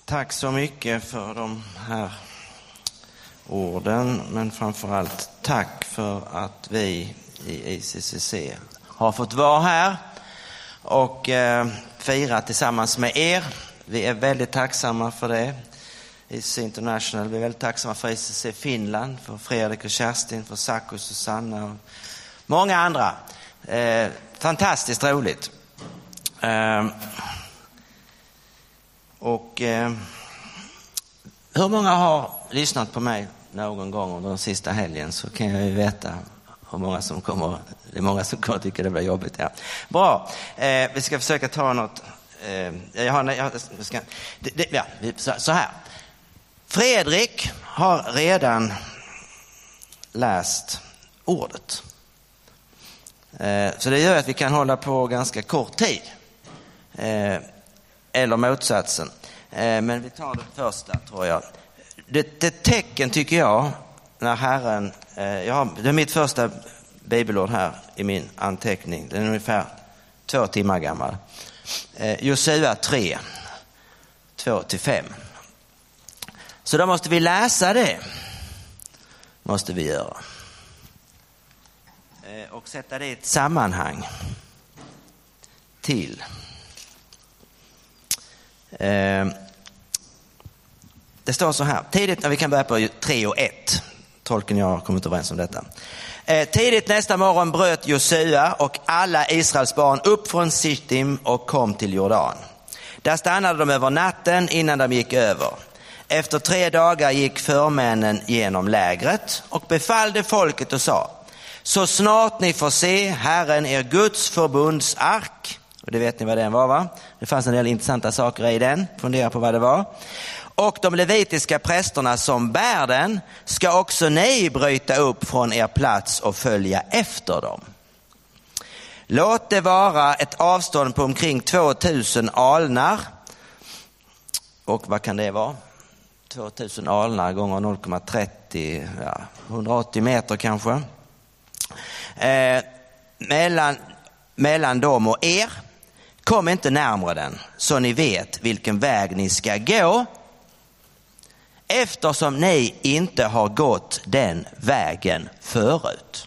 Tack så mycket för de här orden, men framförallt tack för att vi i ICCC har fått vara här och fira tillsammans med er. Vi är väldigt tacksamma för det. ICCC International, vi är väldigt tacksamma för ICCC Finland, för Fredrik och Kerstin, för Sack och Susanna och många andra. Fantastiskt roligt. Hur många har lyssnat på mig någon gång under den sista helgen, så kan jag ju veta hur många som kommer. Det är många som kommer tycka det blir jobbigt. Ja. Bra, vi ska försöka ta något. Så här. Fredrik har redan läst ordet. Så det gör att vi kan hålla på ganska kort tid. Eller motsatsen. Men vi tar det första, tror jag. Det tecken tycker jag när Herren... det är mitt första bibelord här i min anteckning. Den är ungefär 2 timmar gammal. Josua 3, 2-5. Så då måste vi läsa det. Måste vi göra. Och sätta det i ett sammanhang till. Det står så här. Tidigt, när vi kan börja på 3:1. Tolken jag har kommit överens om detta. Tidigt nästa morgon bröt Josua och alla Israels barn upp från Sittim och kom till Jordan. Där stannade de över natten innan de gick över. Efter 3 dagar gick förmännen genom lägret och befallde folket och sa: så snart ni får se Herren er Guds förbundsark, och det vet ni vad den var, va? Det fanns en del intressanta saker i den, fundera på vad det var. Och de levitiska prästerna som bär den ska också ni bryta upp från er plats och följa efter dem. Låt det vara ett avstånd på omkring 2000 alnar. Och vad kan det vara? 2000 alnar gånger 0,30, 180 meter kanske. Mellan dem och er. Kom inte närmare den, så ni vet vilken väg ni ska gå, eftersom ni inte har gått den vägen förut.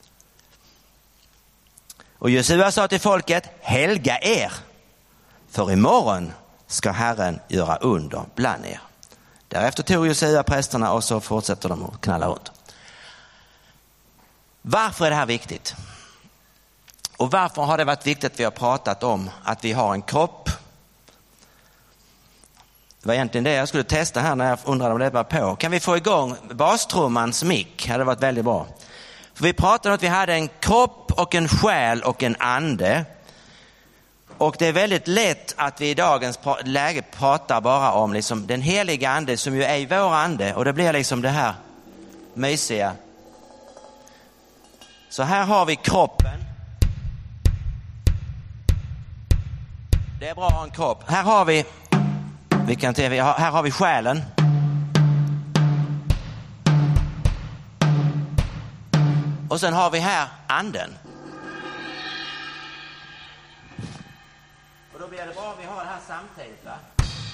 Och Josua sa till folket: helga er, för imorgon ska Herren göra under bland er. Därefter tog Josua prästerna och så fortsätter de att knalla runt. Varför är det här viktigt? Och varför har det varit viktigt att vi har pratat om att vi har en kropp? Det var egentligen det jag skulle testa här när jag undrade om det var på. Kan vi få igång bastrummans mick? Det hade varit väldigt bra. För vi pratade om att vi hade en kropp och en själ och en ande. Och det är väldigt lätt att vi i dagens läge pratar bara om liksom den heliga ande som ju är i vår ande. Och det blir liksom det här mysiga. Så här har vi kroppen. Det är bra att ha en kropp. Här har vi här har vi själen. Och sen har vi här anden. Och då blir det bra om vi har det här samtidigt, va?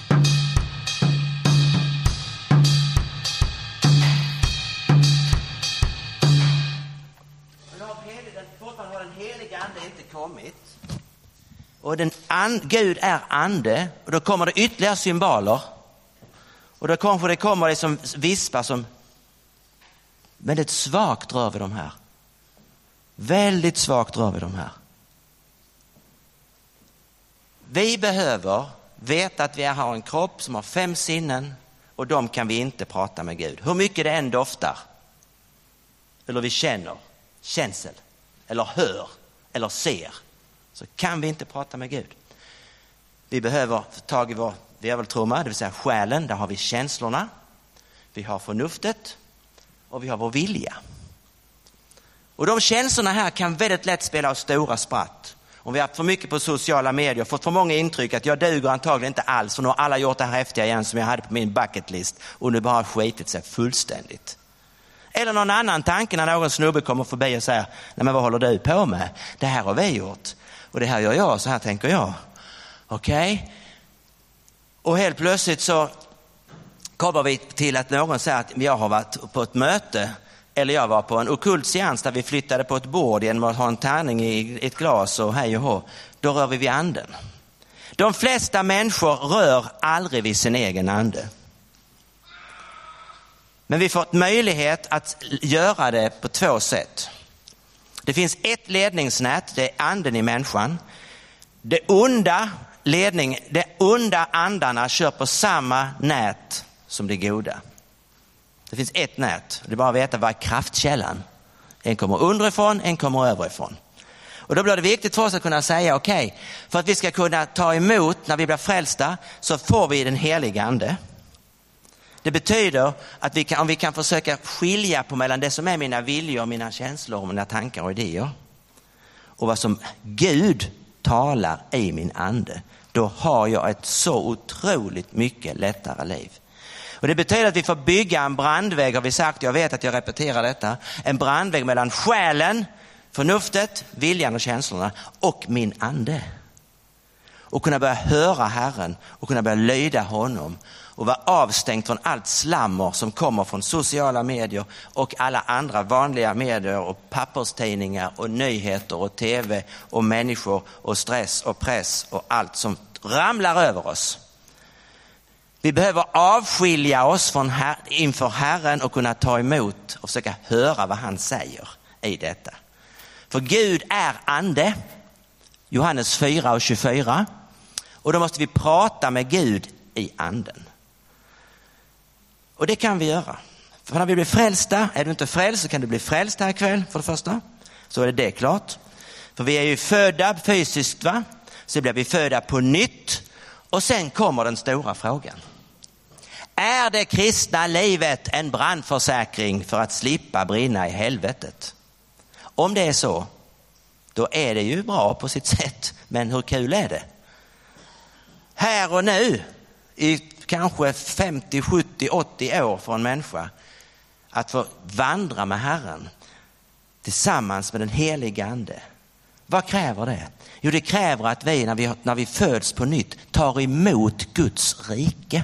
Fortfarande har den heliga ande inte kommit. Och Gud är ande. Och då kommer det ytterligare symboler. Och då kanske det kommer det som vispar som... Väldigt svagt rör vi de här. Väldigt svagt rör vi de här. Vi behöver veta att vi har en kropp som har 5 sinnen. Och de kan vi inte prata med Gud. Hur mycket det än doftar. Eller vi känner. Känsel. Eller hör. Eller ser. Så kan vi inte prata med Gud. Vi behöver få tag i vår virveltrumma, det vill säga själen. Där har vi känslorna. Vi har förnuftet. Och vi har vår vilja. Och de känslorna här kan väldigt lätt spela oss stora spratt. Om vi har haft för mycket på sociala medier, fått för många intryck att jag duger antagligen inte alls. För nu har alla gjort det här häftiga igen som jag hade på min bucketlist. Och nu bara skitit sig fullständigt. Eller någon annan tanke när någon snubbe kommer förbi och säger: nej, men vad håller du på med? Det här har vi gjort. Och det här gör jag, så här tänker jag. Okej? Och helt plötsligt så kommer vi till att någon säger att jag har varit på ett möte eller jag var på en ockult seans där vi flyttade på ett bord genom att ha en tärning i ett glas och hej och hå. Då rör vi vid anden. De flesta människor rör aldrig vid sin egen ande. Men vi får möjlighet att göra det på 2 sätt. Det finns ett ledningsnät, det är anden i människan. De onda andarna kör på samma nät som det goda. Det finns ett nät. Det är bara att veta vad är kraftkällan. En kommer underifrån, en kommer överifrån. Och då blir det viktigt för oss att kunna säga okej, för att vi ska kunna ta emot när vi blir frälsta så får vi den heliga ande. Det betyder att om vi kan försöka skilja på mellan det som är mina viljor, mina känslor och mina tankar och idéer och vad som Gud talar i min ande, då har jag ett så otroligt mycket lättare liv. Och det betyder att vi får bygga en brandvägg, har vi sagt, jag vet att jag repeterar detta, en brandvägg mellan själen, förnuftet, viljan och känslorna och min ande. Och kunna börja höra Herren och kunna börja lyda honom och vara avstängt från allt slammer som kommer från sociala medier och alla andra vanliga medier och papperstidningar och nyheter och tv och människor och stress och press och allt som ramlar över oss. Vi behöver avskilja oss inför Herren och kunna ta emot och försöka höra vad han säger i detta. För Gud är ande, Johannes 4:24. Och då måste vi prata med Gud i anden. Och det kan vi göra. För när vi blir frälsta, är du inte frälst så kan du bli frälst här ikväll för det första. Så är det klart. För vi är ju födda fysiskt, va? Så blir vi födda på nytt. Och sen kommer den stora frågan. Är det kristna livet en brandförsäkring för att slippa brinna i helvetet? Om det är så, då är det ju bra på sitt sätt. Men hur kul är det? Här och nu, i kanske 50, 70, 80 år för en människa, att få vandra med Herren tillsammans med den heliga ande. Vad kräver det? Jo, det kräver att vi när vi föds på nytt tar emot Guds rike.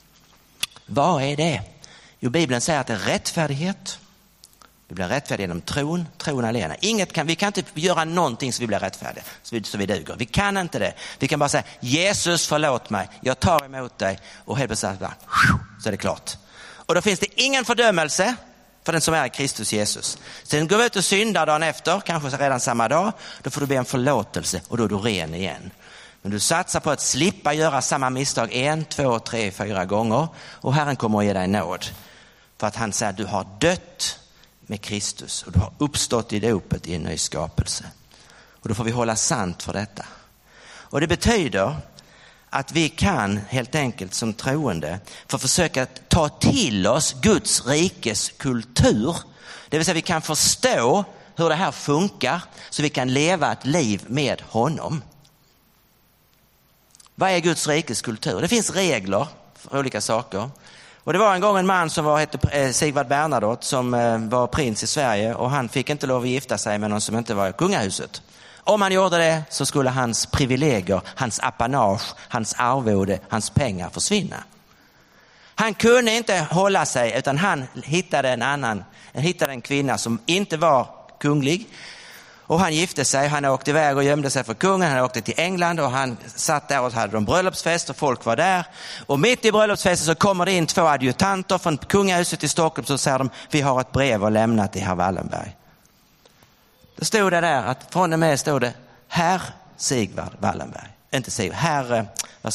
Vad är det? Jo, Bibeln säger att det är rättfärdighet. Vi blir rättfärdiga genom tron alena. Vi kan inte göra någonting så vi blir rättfärdiga, så vi duger. Vi kan inte det. Vi kan bara säga, Jesus förlåt mig, jag tar emot dig, och helt plötsligt bara, så är det klart. Och då finns det ingen fördömelse för den som är Kristus Jesus. Sen går vi ut och syndar dagen efter, kanske redan samma dag, då får du be om förlåtelse och då är du ren igen. Men du satsar på att slippa göra samma misstag 1, 2, 3, 4 gånger, och Herren kommer att ge dig nåd. För att han säger att du har dött med Kristus och du har uppstått i dopet i en ny skapelse. Och då får vi hålla sant för detta. Och det betyder att vi kan helt enkelt som troende få försöka ta till oss Guds rikes kultur. Det vill säga vi kan förstå hur det här funkar så vi kan leva ett liv med honom. Vad är Guds rikes kultur? Det finns regler för olika saker. Och det var en gång en man som hette Sigvard Bernadotte som var prins i Sverige, och han fick inte lov att gifta sig med någon som inte var i kungahuset. Om han gjorde det så skulle hans privilegier, hans apanage, hans arvode, hans pengar försvinna. Han kunde inte hålla sig, utan han hittade en kvinna som inte var kunglig. Och han gifte sig, han åkte iväg och gömde sig för kungen, han åkte till England och han satt där och hade en bröllopsfest och folk var där. Och mitt i bröllopsfesten så kommer det in 2 adjutanter från kungahuset i Stockholm, så säger de, vi har ett brev att lämna till herr Wallenberg. Då stod det där, att från och med stod det, herr Sigvard Wallenberg. Inte Sigvard, herr, vad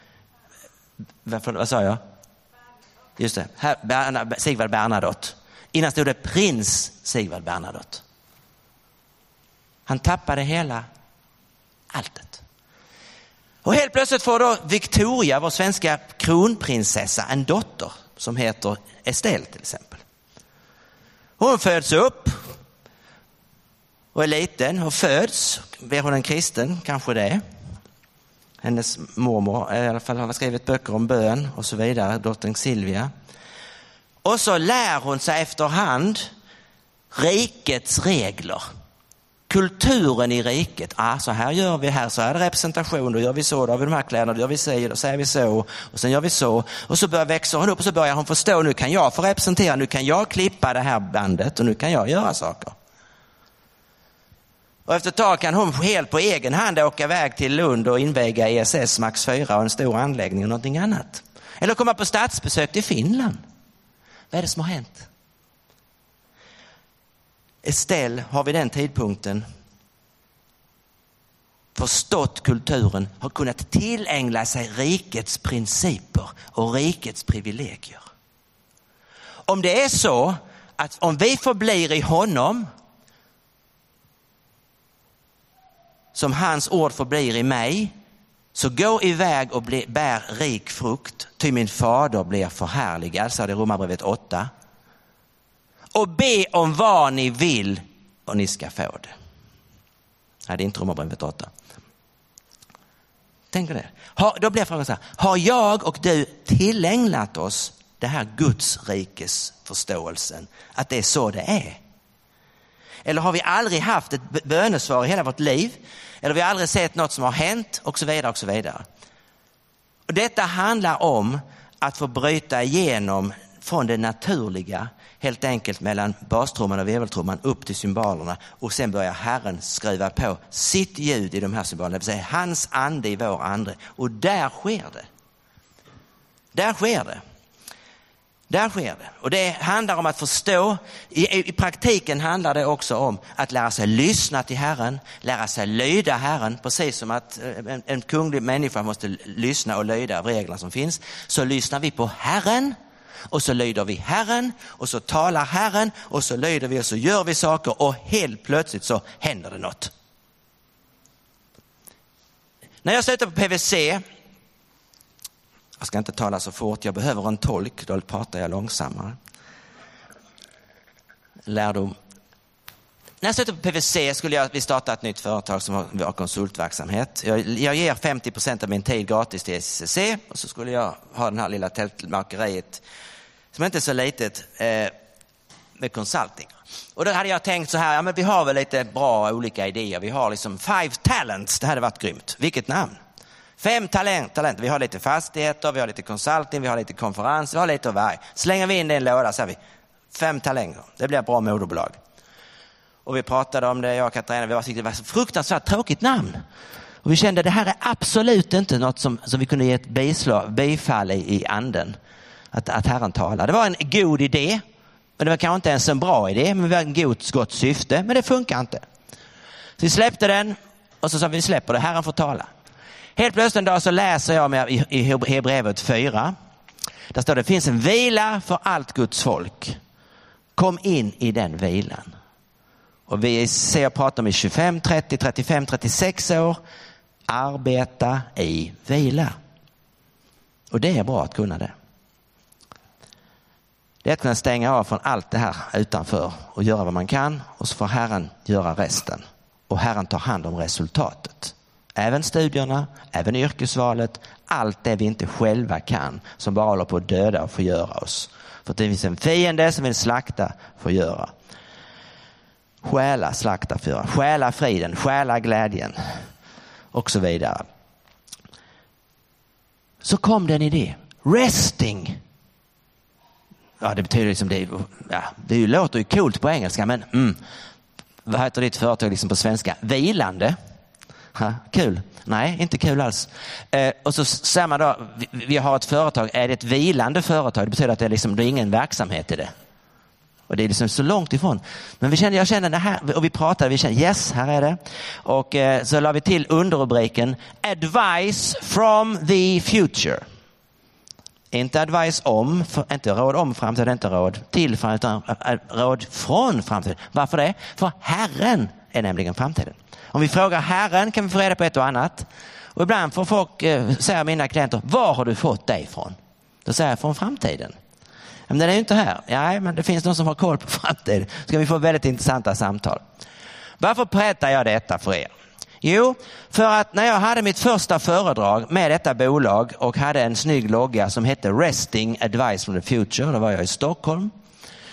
sa jag? Just det, herr Sigvard Bernadotte. Innan stod det prins Sigvard Bernadotte. Han tappade hela alltet. Och helt plötsligt får då Victoria, vår svenska kronprinsessa, en dotter som heter Estelle till exempel. Hon föds upp och är liten och föds. Blir hon en kristen? Kanske det. Hennes mormor i alla fall har skrivit böcker om bön och så vidare, dottern Silvia. Och så lär hon sig efterhand rikets regler. kulturen i riket. Så här gör vi, här så är det representation, då gör vi så, då har vi de här kläderna, då gör vi så, då säger vi så och sen gör vi så. Och så börjar växa hon upp och så börjar hon förstå, nu kan jag få representera, nu kan jag klippa det här bandet och nu kan jag göra saker. Och efter ett tag kan hon helt på egen hand åka iväg till Lund och inviga ESS Max 4 och en stor anläggning och någonting annat. Eller komma på statsbesök till Finland. Vad är det som har hänt? Estelle har vid den tidpunkten förstått kulturen, har kunnat tillägna sig rikets principer och rikets privilegier. Om det är så att om vi förblir i honom som hans ord förblir i mig, så gå iväg och bär rik frukt, ty min fader blir förhärligad, sa det i Romarbrevet 8. Och be om vad ni vill och ni ska få det. Nej, det är inte Romarbrevet 8. Tänk på det. Då blir frågan så här: har jag och du tillägnat oss det här Guds rikes förståelsen, att det är så det är? Eller har vi aldrig haft ett bönesvar i hela vårt liv? Eller har vi aldrig sett något som har hänt? Och så vidare och så vidare. Och detta handlar om att få bryta igenom från det naturliga, helt enkelt mellan bastrumman och veveltrumman upp till symbolerna, och sen börjar Herren skruva på sitt ljud i de här symbolerna, det vill säga hans ande i vår ande. Och där sker det. Där sker det. Där sker det. Och det handlar om att förstå. I praktiken handlar det också om att lära sig lyssna till Herren, lära sig lyda Herren, precis som att en kunglig människa måste lyssna och lyda av reglerna som finns. Så lyssnar vi på Herren och så lyder vi Herren och så talar Herren och så lyder vi och så gör vi saker och helt plötsligt så händer det något. När jag slutar på PVC, jag ska inte tala så fort, jag behöver en tolk, då pratar jag långsammare. Lärdom. När jag slutade på PVC skulle vi starta ett nytt företag som har konsultverksamhet. Jag ger 50% av min tid gratis till SCC och så skulle jag ha den här lilla tältmakeriet som inte är så litet med consulting. Och då hade jag tänkt så här, men vi har väl lite bra olika idéer. Vi har liksom 5 talents, det hade varit grymt. Vilket namn? 5 talent. Vi har lite fastigheter, vi har lite consulting, vi har lite konferens, vi har lite av varje. Slänger vi in det i en låda så har vi 5 talenter. Det blir bra moderbolag. Och vi pratade om det, jag och Katarina, det var så fruktansvärt tråkigt namn. Och vi kände att det här är absolut inte något som vi kunde ge ett bifall i anden. Att Herren talar. Det var en god idé, men det var kanske inte ens en bra idé, men det var en gott syfte, men det funkar inte. Så vi släppte den och så sa vi släpper det, Herren får tala. Helt plötsligt en dag så läser jag med i Hebreerbrevet 4. Där står det finns en vila för allt Guds folk. Kom in i den vilan. Och vi ser och pratar om i 25, 30, 35, 36 år. Arbeta i vila. Och det är bra att kunna det. Det är att kunna stänga av från allt det här utanför och göra vad man kan. Och så får Herren göra resten. Och Herren tar hand om resultatet. Även studierna, även yrkesvalet, allt det vi inte själva kan, som bara håller på att döda och förgöra oss. För att det finns en fiende som vill slakta, förgöra. Stjäla, slakta, förgöra. Stjäla friden, stjäla glädjen och så vidare. Så kom det en idé. Resting. Ja, det betyder liksom det låter ju coolt på engelska, men vad heter ditt företag liksom på svenska? Vilande. Kul? Nej, inte kul alls. Och så samma dag, vi har ett företag, är det ett vilande företag? Det betyder att det är ingen verksamhet i det. Och det är liksom så långt ifrån. Men jag kände det här, och vi pratade, vi kände yes, här är det. Och så la vi till underrubriken Advice from the future. Inte advice om, inte råd om framtiden, inte råd till framtiden, utan råd från framtiden. Varför det? För Herren är nämligen framtiden. Om vi frågar Herren kan vi få reda på ett och annat. Och ibland får folk säga mina klienter, var har du fått det ifrån? Då säger jag från framtiden. Men det är ju inte här. Ja, men det finns någon som har koll på framtiden. Ska vi få väldigt intressanta samtal. Varför berättar jag detta för er? Jo, för att när jag hade mitt första föredrag med detta bolag och hade en snygg logga som hette Resting Advice from the Future, då var jag i Stockholm.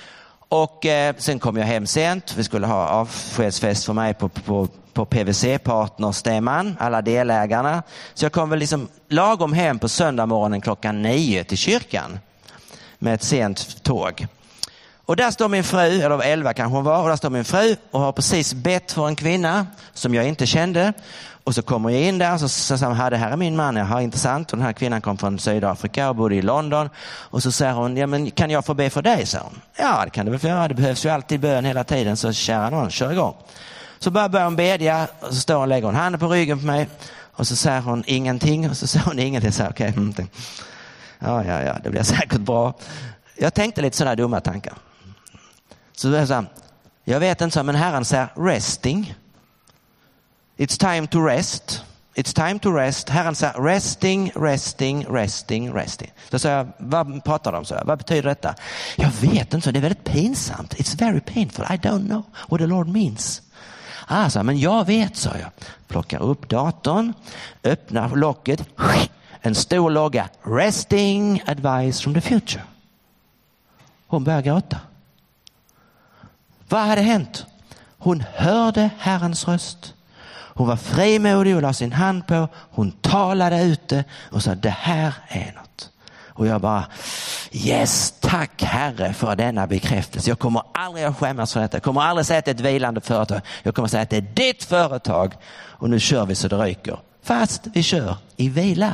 Och sen kom jag hem sent. Vi skulle ha avskedsfest för mig på PVC-partnerstämman, alla delägarna. Så jag kom väl liksom lagom hem på söndag morgonen 9:00 till kyrkan med ett sent tåg. Och där står min fru, eller 11 kanske hon var, och där står min fru och har precis bett för en kvinna som jag inte kände. Och så kommer jag in där och så säger hon, det här är min man, ja, intressant. Och den här kvinnan kom från Sydafrika och bodde i London. Och så säger hon, ja men kan jag få be för dig, sa hon. Ja, det kan du väl få göra, det behövs ju alltid bön hela tiden, så kära någon, kör igång. Så börjar hon bedja och så står hon och lägger hon handen på ryggen på mig. Och så säger hon ingenting och så säger hon ingenting. Så okej, ja, det blir säkert bra. Jag tänkte lite sådana dumma tankar. Så jag sa, jag vet inte så, men Herren säger resting. It's time to rest. It's time to rest. Herren säger resting. Då sa jag, vad pratar de om? Så vad betyder detta? Jag vet inte, det är väldigt pinsamt. It's very painful. I don't know what the Lord means. Alltså, men jag vet, sa jag. Plockar upp datorn, öppnar locket, en stor logga. Resting advice from the future. Hon börjar gråta. Vad hade hänt? Hon hörde Herrens röst. Hon var frimodig och la sin hand på. Hon talade ut det och sa, det här är något. Och jag bara, yes, tack Herre för denna bekräftelse. Jag kommer aldrig att skämmas för detta. Jag kommer aldrig säga att det är ett vilande företag. Jag kommer säga att det är ditt företag. Och nu kör vi så det ryker. Fast vi kör i vila.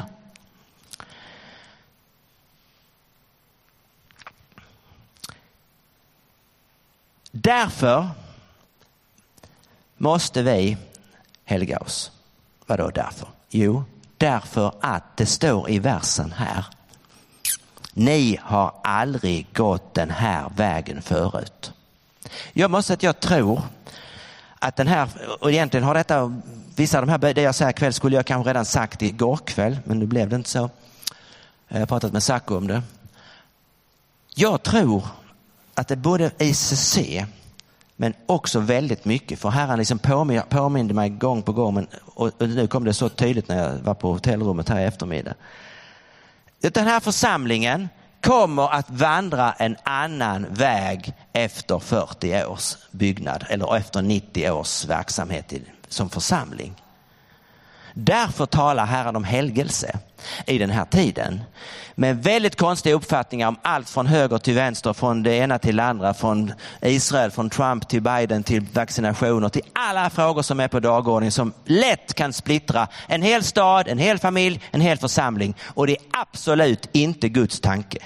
Därför måste vi helga oss. Vadå därför? Jo, därför att det står i versen här. Ni har aldrig gått den här vägen förut. Jag måste säga att jag tror att den här, och egentligen har detta, vissa av de här, det jag säger kväll skulle jag kanske redan sagt igår kväll, men nu blev det inte så. Jag har pratat med Sacco om det. Jag tror att det både ICC men också väldigt mycket, för Herren liksom påminde mig gång på gång, men, och nu kom det så tydligt när jag var på hotellrummet här i eftermiddag. Den här församlingen kommer att vandra en annan väg efter 40 års byggnad eller efter 90 års verksamhet som församling. Därför talar Herren om helgelse i den här tiden. Med väldigt konstiga uppfattningar om allt från höger till vänster, från det ena till det andra, från Israel, från Trump till Biden, till vaccinationer, till alla frågor som är på dagordningen som lätt kan splittra en hel stad, en hel familj, en hel församling. Och det är absolut inte Guds tanke.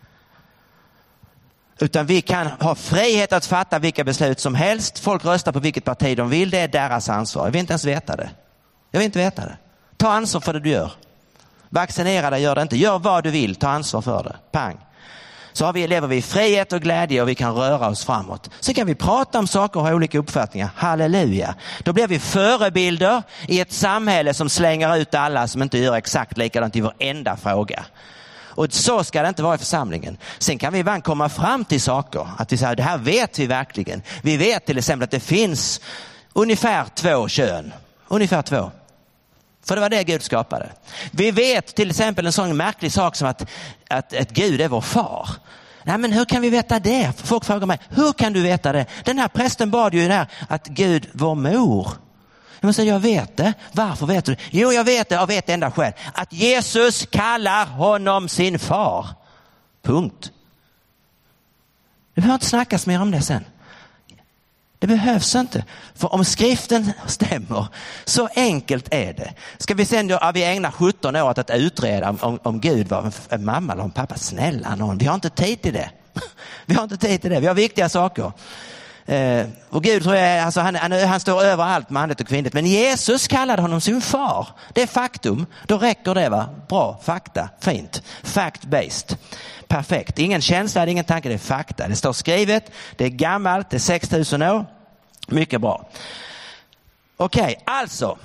Utan vi kan ha frihet att fatta vilka beslut som helst. Folk röstar på vilket parti de vill, det är deras ansvar. Jag vill inte ens veta det. Jag vill inte veta det. Ta ansvar för det du gör. Vaccinera dig, gör det inte. Gör vad du vill, ta ansvar för det. Pang. Så lever vi i frihet och glädje och vi kan röra oss framåt. Så kan vi prata om saker och ha olika uppfattningar. Halleluja. Då blir vi förebilder i ett samhälle som slänger ut alla som inte gör exakt likadant i varenda fråga. Och så ska det inte vara i församlingen. Sen kan vi ibland komma fram till saker. Att vi säger, det här vet vi verkligen. Vi vet till exempel att det finns ungefär 2 kön. Ungefär 2. För det var det Gud skapade. Vi vet till exempel en sån märklig sak som att Gud är vår far. Nej, men hur kan vi veta det? Folk frågar mig, hur kan du veta det? Den här prästen bad ju där att Gud var mor. Jag måste säga, jag vet det. Varför vet du? Jo, jag vet det av ett enda skäl. Att Jesus kallar honom sin far. Punkt. Det behöver inte snackas mer om det sen. Det behövs inte. För om skriften stämmer, så enkelt är det. Ska vi sen då, vi ägnar 17 år att utreda om Gud var en mamma eller en pappa. Snälla någon, vi har inte tid till det. Vi har inte tid till det. Vi har viktiga saker. Och Gud tror jag, alltså han står över allt manligt och kvinnligt. Men Jesus kallade honom sin far. Det är faktum. Då räcker det, va? Bra, fakta, fint. Fact-based. Perfekt. Ingen känsla, ingen tanke, det är fakta. Det står skrivet, det är gammalt, det är 6000 år. Mycket bra. Okej, alltså.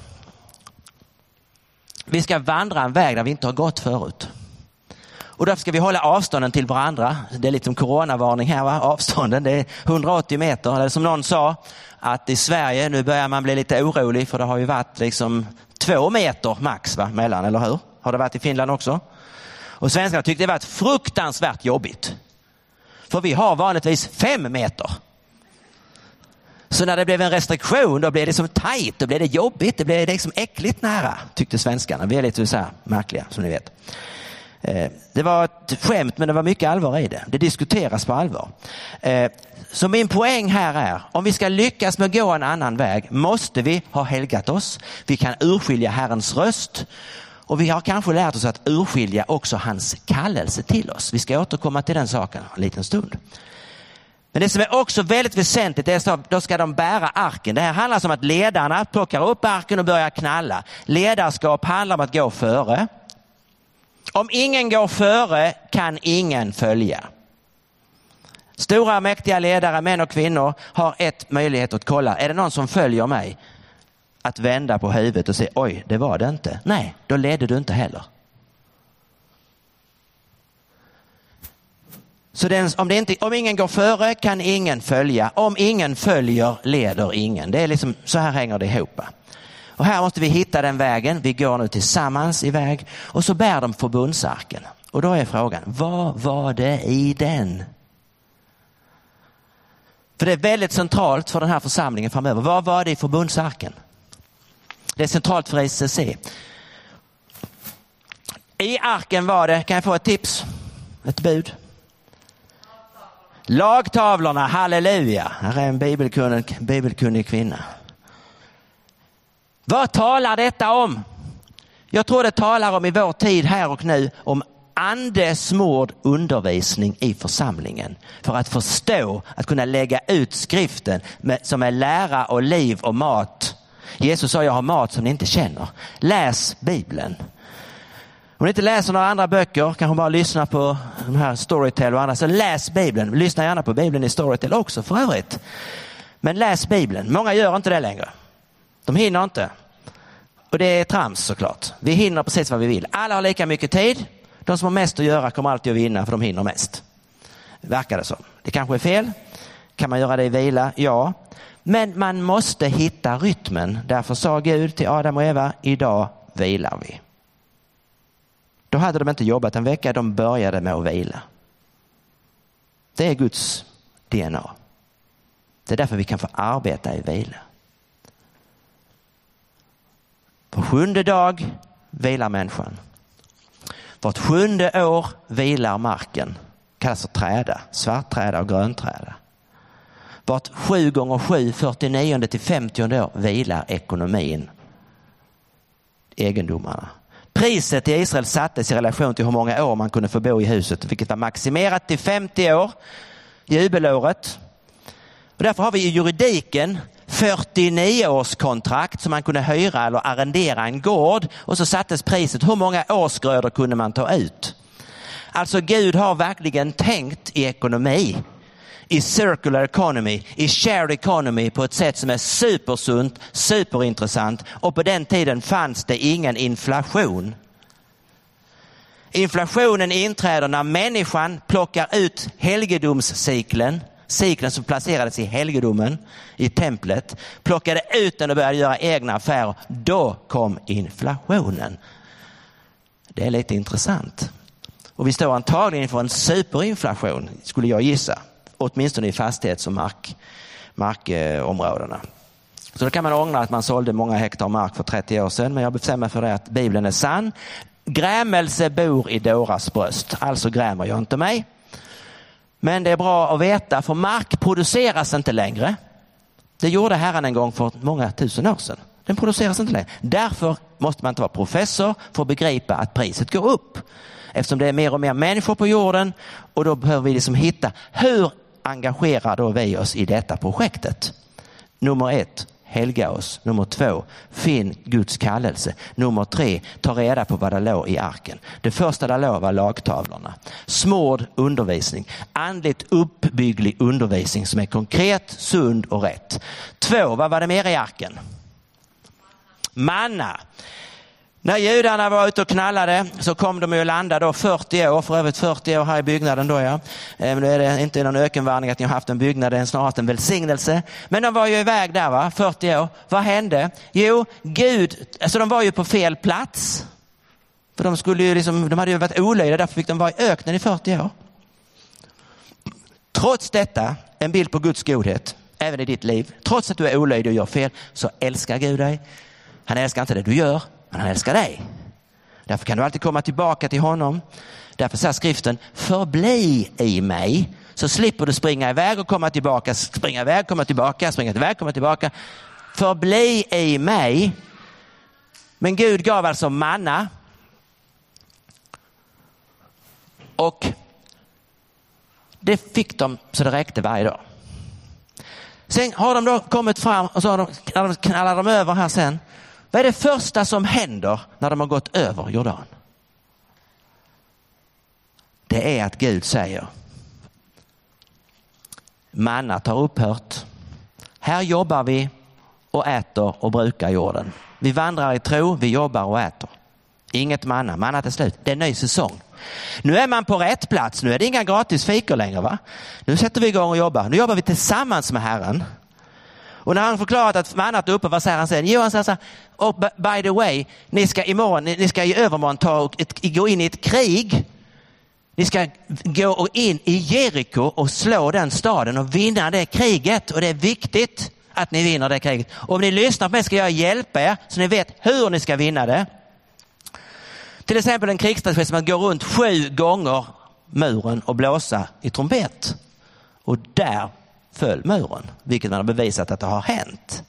Vi ska vandra en väg där vi inte har gått förut. Och därför ska vi hålla avstånden till varandra. Det är lite som coronavarning här, va? Avstånden, det är 180 meter. Eller som någon sa, att i Sverige nu börjar man bli lite orolig. För det har ju varit liksom 2 meter max, va? Mellan, eller hur? Har det varit i Finland också? Och svenskarna tyckte det var fruktansvärt jobbigt. För vi har vanligtvis 5 meter. Så när det blev en restriktion, då blev det som tajt, då blev det jobbigt, det blev liksom äckligt nära, tyckte svenskarna. Vi är lite så här märkliga, som ni vet. Det var ett skämt, men det var mycket allvar i det. Det diskuteras på allvar. Så min poäng här är, om vi ska lyckas med att gå en annan väg, måste vi ha helgat oss. Vi kan urskilja Herrens röst. Och vi har kanske lärt oss att urskilja också hans kallelse till oss. Vi ska återkomma till den saken en liten stund. Men det som är också väldigt väsentligt är att då ska de bära arken. Det här handlar om att ledarna plockar upp arken och börjar knalla. Ledarskap handlar om att gå före. Om ingen går före kan ingen följa. Stora mäktiga ledare, män och kvinnor, har ett möjlighet att kolla. Är det någon som följer mig? Att vända på huvudet och säga, oj, det var det inte. Nej, då ledde du inte heller. Så om ingen går före kan ingen följa. Om ingen följer leder ingen. Det är liksom, så här hänger det ihop. Och här måste vi hitta den vägen. Vi går nu tillsammans iväg. Och så bär de förbundsarken. Och då är frågan, vad var det i den? För det är väldigt centralt för den här församlingen framöver. Vad var det i förbundsarken? Det är centralt för ICC. I arken var det, kan jag få ett tips? Ett bud? Lagtavlorna, halleluja. Här är en bibelkunnig kvinna. Vad talar detta om? Jag tror det talar om i vår tid här och nu om andesmord undervisning i församlingen. För att förstå, att kunna lägga ut skriften som är lära och liv och mat. Jesus sa, jag har mat som ni inte känner. Läs Bibeln. Om ni inte läser några andra böcker, kanske bara lyssna på de här Storytel och andra, så läs Bibeln. Lyssna gärna på Bibeln i Storytel också för övrigt. Men läs Bibeln. Många gör inte det längre. De hinner inte. Och det är trams såklart. Vi hinner precis vad vi vill. Alla har lika mycket tid. De som har mest att göra kommer alltid att vinna för de hinner mest. Verkar det så. Det kanske är fel. Kan man göra det i vila? Ja. Men man måste hitta rytmen. Därför sa Gud till Adam och Eva, idag vilar vi. Då hade de inte jobbat en vecka, de började med att vila. Det är Guds DNA. Det är därför vi kan få arbeta i vila. På 7:e dag vilar människan. Vart 7:e år vilar marken. Kallas för träda, svartträda och grönträda. Vart 7 gånger 7, 49 till 50 år vilar ekonomin. Egendomarna. Priset i Israel sattes i relation till hur många år man kunde få bo i huset, vilket var maximerat till 50 år, jubelåret. Och därför har vi i juridiken 49-årskontrakt som man kunde hyra eller arrendera en gård, och så sattes priset, hur många årsgrödor kunde man ta ut. Alltså Gud har verkligen tänkt i ekonomi, i circular economy, i shared economy på ett sätt som är supersunt, superintressant, och på den tiden fanns det ingen inflation. Inflationen inträder när människan plockar ut helgedomscykeln, cykeln som placerades i helgedomen, i templet, plockade ut den och började göra egna affärer. Då kom inflationen. Det är lite intressant. Och vi står antagligen inför en superinflation, skulle jag gissa. Åtminstone i fastighets- och markområdena. Så då kan man ångra att man sålde många hektar mark för 30 år sedan. Men jag bestämmer för det att Bibeln är sann. Grämelse bor i dåras bröst. Alltså grämer jag inte mig. Men det är bra att veta, för mark produceras inte längre. Det gjorde Herren en gång för många tusen år sedan. Den produceras inte längre. Därför måste man inte vara professor för att begripa att priset går upp. Eftersom det är mer och mer människor på jorden, och då behöver vi liksom hitta, hur engagerar då vi oss i detta projektet? Nummer 1, helga oss. Nummer 2, finn Guds kallelse. Nummer 3, ta reda på vad det låg i arken. Det första där låg var lagtavlorna. Smord undervisning. Andligt uppbygglig undervisning som är konkret, sund och rätt. 2, vad var det mer i arken? Manna. När judarna var ute och knallade så kom de ju landa då 40 år, för övrigt 40 år här i byggnaden då, ja. Men då är det inte någon ökenvandring att ni har haft en byggnad, det är snarare en välsignelse. Men de var ju iväg där, va, 40 år. Vad hände? Jo, alltså de var ju på fel plats. För de hade ju varit olydiga, därför fick de vara i öknen i 40 år. Trots detta, en bild på Guds godhet, även i ditt liv. Trots att du är olydig och gör fel, så älskar Gud dig. Han älskar inte det du gör, men han älskar dig. Därför kan du alltid komma tillbaka till honom. Därför säger skriften, förbli i mig. Så slipper du springa iväg och komma tillbaka. Springa iväg, komma tillbaka, springa iväg, komma tillbaka. Förbli i mig. Men Gud gav alltså manna. Och det fick de så det räckte varje dag. Sen har de då kommit fram och så har de knallar de över här sen. Vad är det första som händer när de har gått över Jordan? Det är att Gud säger, mannat har upphört. Här jobbar vi och äter och brukar jorden. Vi vandrar i tro, vi jobbar och äter. Inget manna, mannat är slut. Det är en ny säsong. Nu är man på rätt plats, nu är det inga gratis fikor längre va? Nu sätter vi igång och jobbar. Nu jobbar vi tillsammans med Herren. Och när han förklarat att mannat är uppe, vad säger han sen? Jo, han säger så här, och by the way, ni ska i övermorgon gå in i ett krig. Ni ska gå in i Jeriko och slå den staden och vinna det kriget. Och det är viktigt att ni vinner det kriget. Och om ni lyssnar på mig ska jag hjälpa er så ni vet hur ni ska vinna det. Till exempel en krigsstrategi som att gå runt 7 gånger muren och blåsa i trumpet. Och där föll muren, vilket man har bevisat att det har hänt.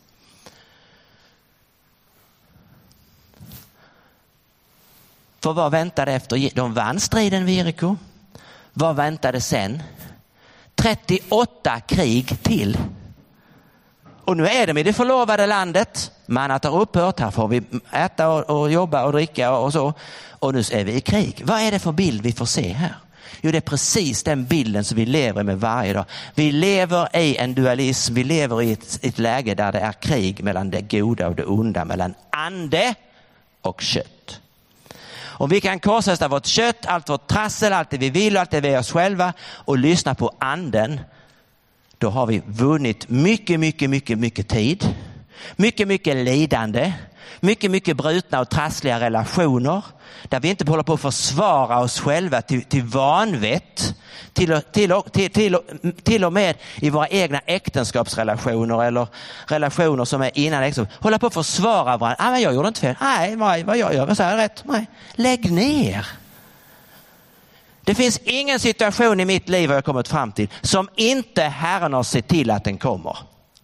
För vad väntade efter? De vann striden vid Jeriko. Vad väntade sen? 38 krig till. Och nu är de i det förlovade landet. Mannat har upphört. Här får vi äta och jobba och dricka och så. Och nu är vi i krig. Vad är det för bild vi får se här? Jo, det är precis den bilden som vi lever med varje dag. Vi lever i en dualism. Vi lever i ett läge där det är krig mellan det goda och det onda. Mellan ande och kött. Om vi kan korsfästa vårt kött, allt vårt trassel, allt det vi vill och allt det vi är oss själva och lyssna på anden, då har vi vunnit mycket tid. Mycket lidande. Mycket brutna och trassliga relationer. Där vi inte håller på att försvara oss själva till vanvett. Till och med i våra egna äktenskapsrelationer eller relationer som är innan äktenskap. Hålla på att försvara varandra. Men jag gjorde inte fel. Nej, vad jag gör. Vad säger jag rätt? Nej. Lägg ner. Det finns ingen situation i mitt liv jag har kommit fram till som inte Herren har sett till att den kommer.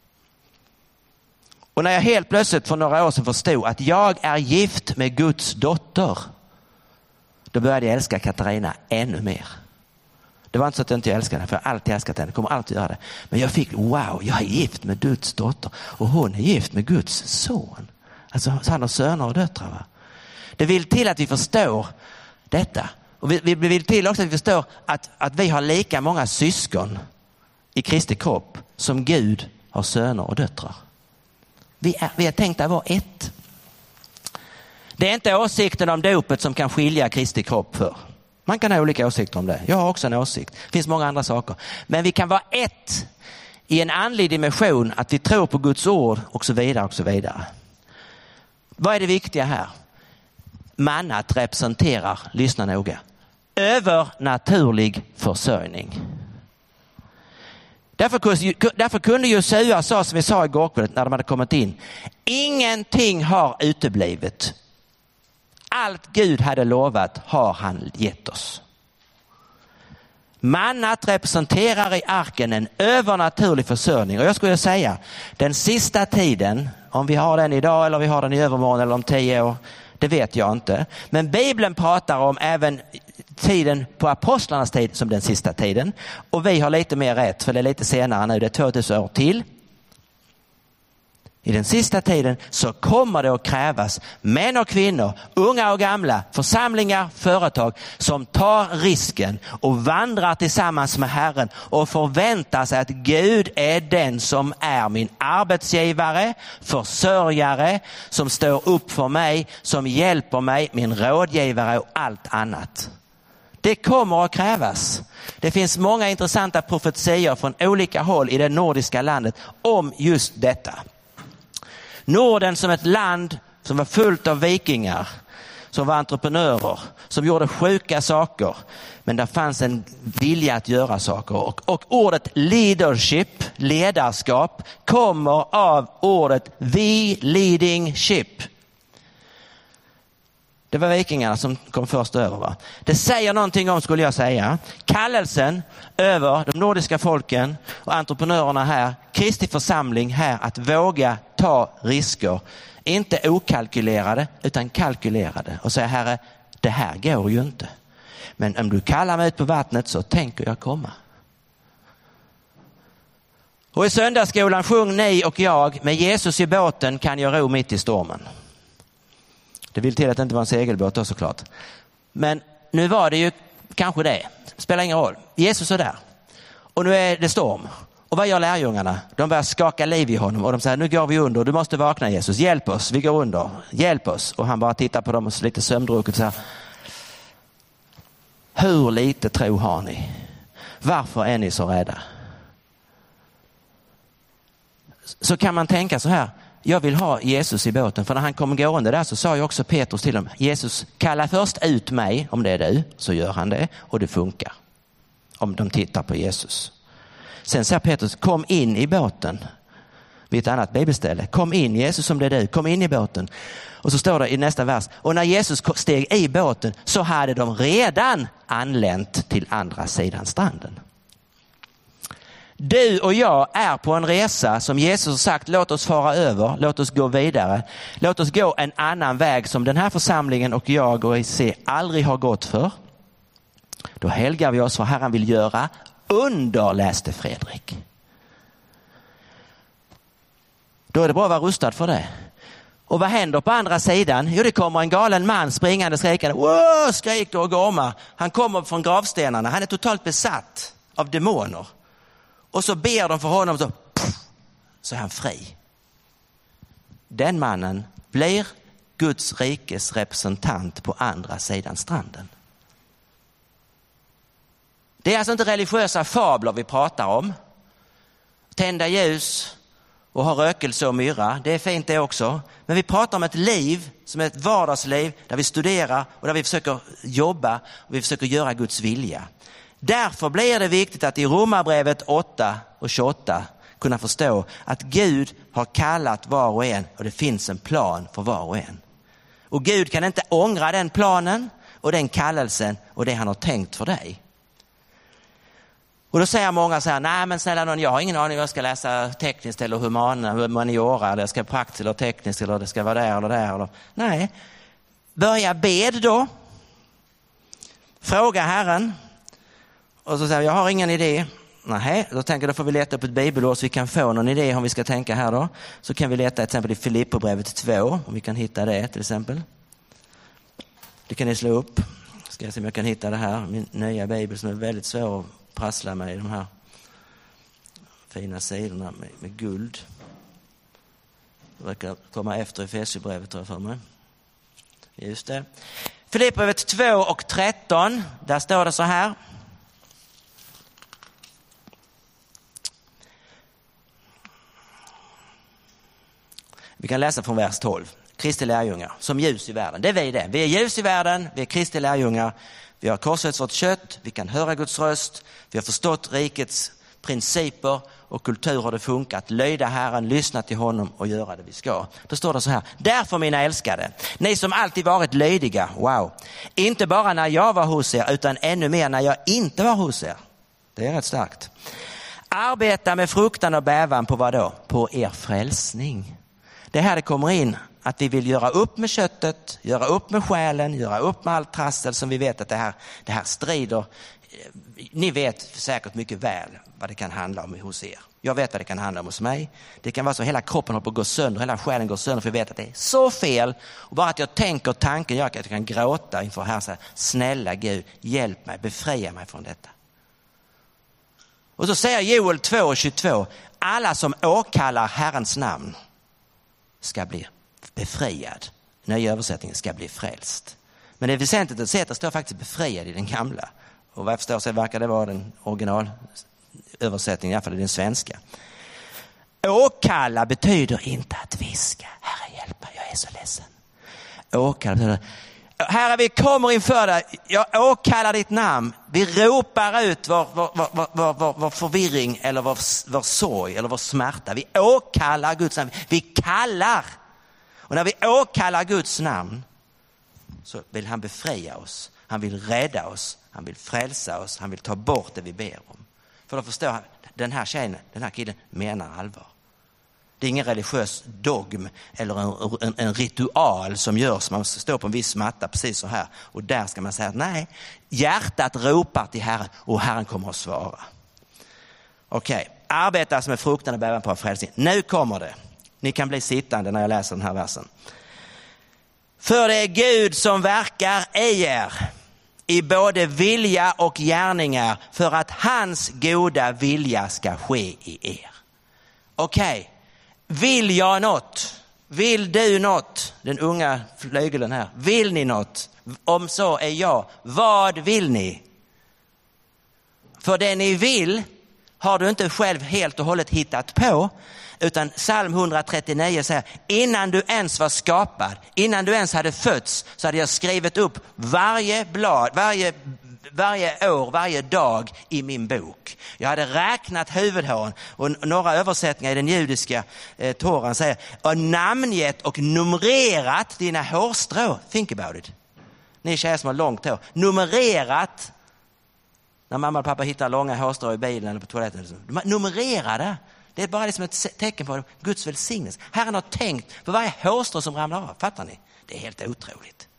Och när jag helt plötsligt för några år sedan förstod att jag är gift med Guds dotter, då började jag älska Katarina ännu mer. Det var inte så att jag inte älskade henne, för jag har alltid älskat henne, kommer alltid göra det. Men jag fick, wow, jag är gift med Guds dotter och hon är gift med Guds son. Alltså han har söner och döttrar va. Det vill till att vi förstår detta. Och vi vill till också att vi förstår att vi har lika många syskon i Kristi kropp som Gud har söner och döttrar. Vi är tänkta att vara ett. Det är inte åsikten om dopet som kan skilja Kristi kropp för. Man kan ha olika åsikter om det. Jag har också en åsikt. Det finns många andra saker. Men vi kan vara ett i en andlig dimension, att vi tror på Guds ord och så vidare och så vidare. Vad är det viktiga här? Mannat representerar, lyssna noga, övernaturlig försörjning. Därför kunde Josua säga som vi sa igår kväll när de hade kommit in. Ingenting har uteblivit. Allt Gud hade lovat har han gett oss. Mannat representerar i arken en övernaturlig försörjning. Och jag skulle säga, den sista tiden, om vi har den idag eller vi har den i övermorgon eller om 10 år, det vet jag inte. Men Bibeln pratar om även tiden på apostlarnas tid som den sista tiden. Och vi har lite mer rätt, för det är lite senare nu, det är 2000 år till. I den sista tiden så kommer det att krävas män och kvinnor, unga och gamla, församlingar, företag som tar risken och vandrar tillsammans med Herren och förväntar sig att Gud är den som är min arbetsgivare, försörjare, som står upp för mig, som hjälper mig, min rådgivare och allt annat. Det kommer att krävas. Det finns många intressanta profetior från olika håll i det nordiska landet om just detta. Norden som ett land som var fullt av vikingar, som var entreprenörer, som gjorde sjuka saker. Men det fanns en vilja att göra saker. Och ordet leadership, ledarskap, kommer av ordet the leading ship. Det var vikingarna som kom först över. Va? Det säger någonting om, skulle jag säga, kallelsen över de nordiska folken och entreprenörerna här, Kristi församling här, att våga ta risker. Inte okalkylerade utan kalkylerade. Och säga, Herre, det här går ju inte. Men om du kallar mig ut på vattnet så tänker jag komma. Och i söndagsskolan sjöng ni och jag, med Jesus i båten kan jag ro mitt i stormen. Det vill till att det inte var en segelbåt då, såklart. Men nu var det ju kanske det. Spelar ingen roll. Jesus är där. Och nu är det storm. Och vad gör lärjungarna? De börjar skaka liv i honom. Och de säger, nu går vi under. Du måste vakna, Jesus. Hjälp oss. Vi går under. Hjälp oss. Och han bara tittar på dem och lite sömndrucket och säger, hur lite tro har ni? Varför är ni så rädda? Så kan man tänka så här. Jag vill ha Jesus i båten. För när han kom gående där så sa ju också Petrus till dem, Jesus, kalla först ut mig om det är du. Så gör han det och det funkar. Om de tittar på Jesus. Sen säger Petrus, kom in i båten. Vid ett annat bibelställe. Kom in, Jesus, om det är du. Kom in i båten. Och så står det i nästa vers. Och när Jesus steg i båten så hade de redan anlänt till andra sidan stranden. Du och jag är på en resa som Jesus har sagt, låt oss fara över, låt oss gå vidare. Låt oss gå en annan väg som den här församlingen och jag och IC aldrig har gått för. Då helgar vi oss vad Herren vill göra under, läste Fredrik. Då är det bra att vara rustad för det. Och vad händer på andra sidan? Jo, det kommer en galen man springande, skrikande. Wow, skrik och gorma. Han kommer från gravstenarna. Han är totalt besatt av demoner. Och så ber de för honom så är han fri. Den mannen blir Guds rikes representant på andra sidan stranden. Det är alltså inte religiösa fabler vi pratar om. Tända ljus och ha rökelse och myrra, det är fint det också. Men vi pratar om ett liv som är ett vardagsliv där vi studerar och där vi försöker jobba och vi försöker göra Guds vilja. Därför blir det viktigt att i Romarbrevet 8 och 28 kunna förstå att Gud har kallat var och en och det finns en plan för var och en. Och Gud kan inte ångra den planen och den kallelsen och det han har tänkt för dig. Och då säger många så här, nej men snälla någon, jag har ingen aning om jag ska läsa tekniskt eller humaniora, eller jag ska praktiskt eller tekniskt eller det ska vara där eller där. Eller. Nej, börja bed då. Fråga Herren. Och så säger jag har ingen idé. Nej, då tänker jag då får vi leta upp ett bibelord så vi kan få någon idé om vi ska tänka här då. Så kan vi leta till exempel i Filipperbrevet 2, om vi kan hitta det till exempel. Det kan ni slå upp. Ska jag se om jag kan hitta det här. Min nya bibel som är väldigt svår att prassla med i de här fina sidorna med guld. Det verkar komma efter Efesierbrevet tror jag för mig. Just det. Filipperbrevet 2 och 13, där står det så här. Vi kan läsa från vers 12. Kristi lärjungar som ljus i världen. Det är vi det. Vi är ljus i världen, vi är Kristi lärjungar. Vi har korsfäst vårt kött, vi kan höra Guds röst. Vi har förstått rikets principer och kultur har det funkat. Löjda Herren, lyssna till honom och göra det vi ska. Då står det så här. Därför mina älskade, ni som alltid varit löjdiga, wow. Inte bara när jag var hos er utan ännu mer när jag inte var hos er. Det är rätt starkt. Arbeta med fruktan och bävan på vad då? På er frälsning. Det här det kommer in att vi vill göra upp med köttet, göra upp med själen, göra upp med allt trassel som vi vet att det här strider. Ni vet säkert mycket väl vad det kan handla om hos er. Jag vet vad det kan handla om hos mig. Det kan vara så att hela kroppen håller på att gå sönder, hela själen går sönder för jag vet att det är så fel. Och bara att jag tänker tanken gör att jag kan gråta inför här så här, snälla Gud, hjälp mig, befria mig från detta. Och så säger Joel 2:22, alla som åkallar Herrens namn ska bli befriad. Nya översättningen ska bli frälst. Men det är väsentligt att se att det står faktiskt befriad i den gamla. Och vad jag förstår så verkar det vara den originalöversättningen, i alla fall i den svenska. Åkalla betyder inte att viska. Herre hjälp mig, jag är så ledsen. Åkalla betyder Herre, vi kommer inför dig. Jag åkallar ditt namn. Vi ropar ut vår förvirring eller vår sorg eller vår smärta. Vi åkallar Guds namn. Vi kallar. Och när vi åkallar Guds namn så vill han befria oss. Han vill rädda oss. Han vill frälsa oss. Han vill ta bort det vi ber om. För då förstår han, den här killen menar allvar. Det är ingen religiös dogm eller en ritual som görs. Man måste stå på en viss matta precis så här. Och där ska man säga att nej, hjärtat ropar till Herren och Herren kommer att svara. Okej, arbeta som är fruktan och bävan på frälsning. Nu kommer det. Ni kan bli sittande när jag läser den här versen. För det är Gud som verkar i er, i både vilja och gärningar, för att hans goda vilja ska ske i er. Okej. Vill jag något? Vill du något? Den unga flögeln här. Vill ni något? Om så är jag. Vad vill ni? För det ni vill har du inte själv helt och hållet hittat på. Utan psalm 139 säger, innan du ens var skapad, innan du ens hade fötts, så hade jag skrivit upp varje blad, varje år, varje dag i min bok. Jag hade räknat huvudhåren, och några översättningar i den judiska Toran säger, och namngett och numrerat dina hårstrå. Think about it. Ni tjejer som har långt hår. Numrerat. När mamma och pappa hittar långa hårstrå i bilen eller på toaletten. Numrerade. Det är bara liksom ett tecken på Guds välsignelse. Herren har tänkt på varje hårstrå som ramlar av. Fattar ni? Det är helt otroligt.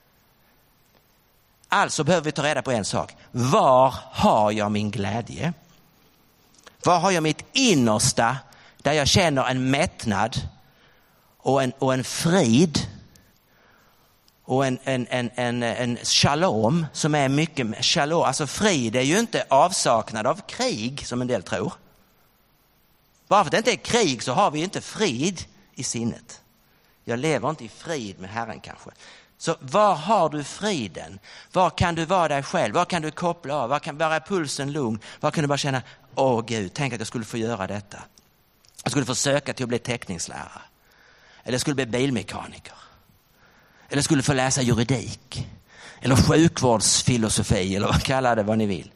Alltså behöver vi ta reda på en sak. Var har jag min glädje? Var har jag mitt innersta där jag känner en mättnad och en frid och en shalom som är mycket shalom. Alltså frid är ju inte avsaknad av krig som en del tror. Bara för att det inte är krig så har vi inte frid i sinnet. Jag lever inte i frid med Herren kanske. Så var har du friden? Var kan du vara dig själv? Var kan du koppla av? Var kan vara pulsen lugn? Var kan du bara känna, åh Gud, tänk att jag skulle få göra detta. Jag skulle få söka till att bli teckningslärare. Eller jag skulle bli bilmekaniker. Eller jag skulle få läsa juridik. Eller sjukvårdsfilosofi. Eller vad kallar det, vad ni vill.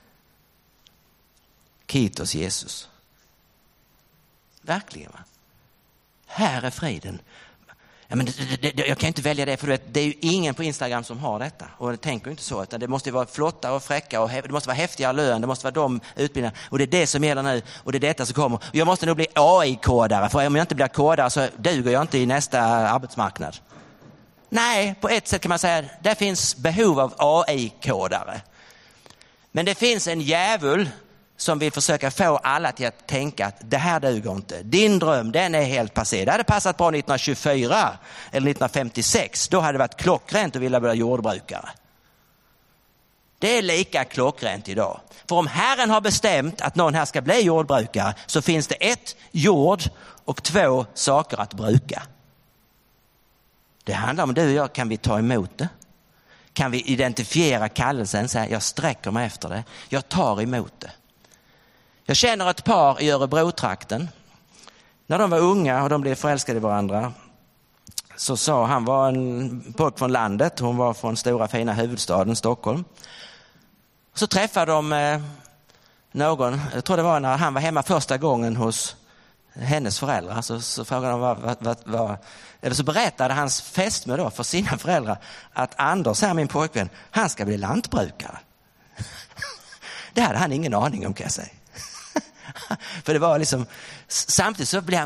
Kitos Jesus. Verkligen va? Här är friden. Ja, men jag kan inte välja det, för det är ju ingen på Instagram som har detta. Och jag tänker inte så, utan det måste vara flotta och fräcka och det måste vara häftiga lön, det måste vara de utbildningarna. Och det är det som gäller nu och det är detta som kommer. Jag måste nog bli AI-kodare, för om jag inte blir kodare så duger jag inte i nästa arbetsmarknad. Nej, på ett sätt kan man säga att det finns behov av AI-kodare. Men det finns en djävul som vill försöka få alla till att tänka att det här duger inte. Din dröm, den är helt passé. Det hade passat bra 1924 eller 1956. Då hade det varit klockrent att vilja bli jordbrukare. Det är lika klockrent idag. För om Herren har bestämt att någon här ska bli jordbrukare så finns det 1, jord och 2, saker att bruka. Det handlar om du och jag, kan vi ta emot det? Kan vi identifiera kallelsen och säga jag sträcker mig efter det. Jag tar emot det. Jag känner ett par i Örebro-trakten. När de var unga och de blev förälskade i varandra så sa han var en pojk från landet. Hon var från stora fina huvudstaden Stockholm. Så träffade de någon, jag tror det var när han var hemma första gången hos hennes föräldrar. Så frågade de eller så berättade hans fästmö då för sina föräldrar att Anders här, min pojkvän, han ska bli lantbrukare. Det hade han ingen aning om, kan jag säga. För det var liksom, samtidigt så blev han,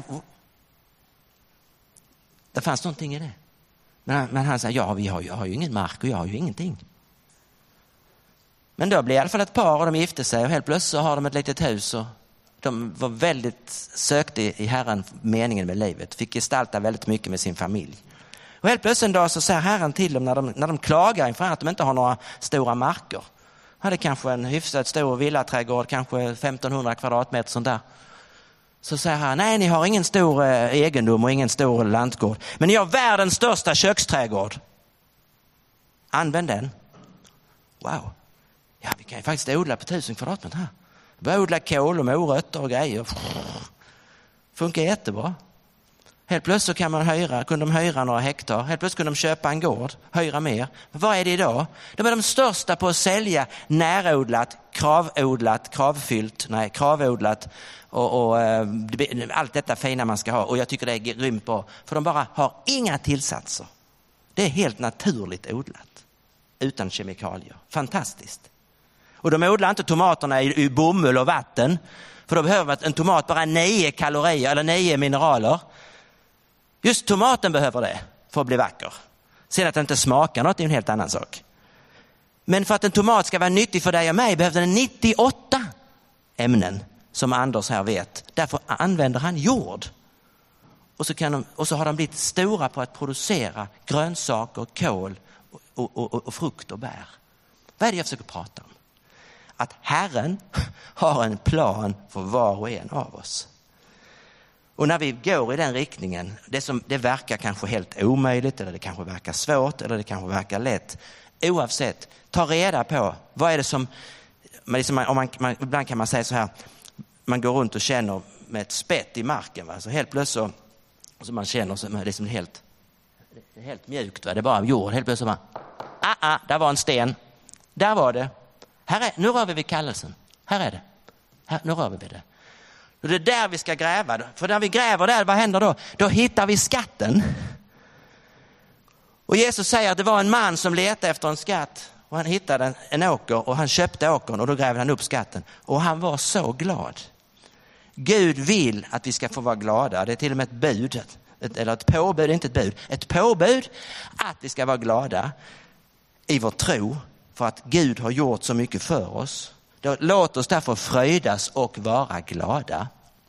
det fanns någonting i det. Men han sa, jag har ju ingen mark och jag har ju ingenting. Men då blev i alla fall ett par och de gifte sig och helt plötsligt så har de ett litet hus och de var väldigt sökte i Herren meningen med livet. Fick gestalta väldigt mycket med sin familj. Och helt plötsligt en dag så säger Herren till dem när de klagar inför att de inte har några stora marker. Hade kanske en hyfsat stor villaträdgård, kanske 1500 kvadratmeter sånt där. Så säger han, nej ni har ingen stor egendom och ingen stor lantgård. Men ni har världens största köksträdgård. Använd den. Wow. Ja, vi kan ju faktiskt odla på 1000 kvadratmeter här. Börja odla kål och morötter och grejer. Funkar jättebra. Helt plötsligt kunde de hyra några hektar. Helt plötsligt kunde de köpa en gård, hyra mer. Men vad är det idag? De är de största på att sälja närodlat, kravodlat och allt detta fina man ska ha. Och jag tycker det är grymt bra. För de bara har inga tillsatser. Det är helt naturligt odlat. Utan kemikalier. Fantastiskt. Och de odlar inte tomaterna i bomull och vatten. För då behöver en tomat bara 9 kalorier eller 9 mineraler. Just tomaten behöver det för att bli vacker. Sen att det inte smakar något är en helt annan sak. Men för att en tomat ska vara nyttig för dig och mig behöver den 98 ämnen som Anders här vet. Därför använder han jord. Och så har de blivit stora på att producera grönsaker, kål och frukt och bär. Vad är det jag försöker prata om? Att Herren har en plan för var och en av oss. Och när vi går i den riktningen, det verkar kanske helt omöjligt, eller det kanske verkar svårt, eller det kanske verkar lätt. Oavsett, ta reda på vad är det som, ibland kan man säga så här, man går runt och känner med ett spett i marken. Va? Så helt plötsligt så man känner som det är som helt mjukt. Va? Det är bara jord. Helt plötsligt bara, där var en sten. Där var det. Nu rör vi vid kallelsen. Här är det. Nu rör vi vid det. Och det är där vi ska gräva. För när vi gräver där, vad händer då? Då hittar vi skatten. Och Jesus säger att det var en man som letade efter en skatt. Och han hittade en åker och han köpte åkern och då grävde han upp skatten. Och han var så glad. Gud vill att vi ska få vara glada. Det är till och med ett bud. Eller ett påbud, inte ett bud. Ett påbud att vi ska vara glada i vår tro. För att Gud har gjort så mycket för oss. Låt oss därför fröjdas och vara glada.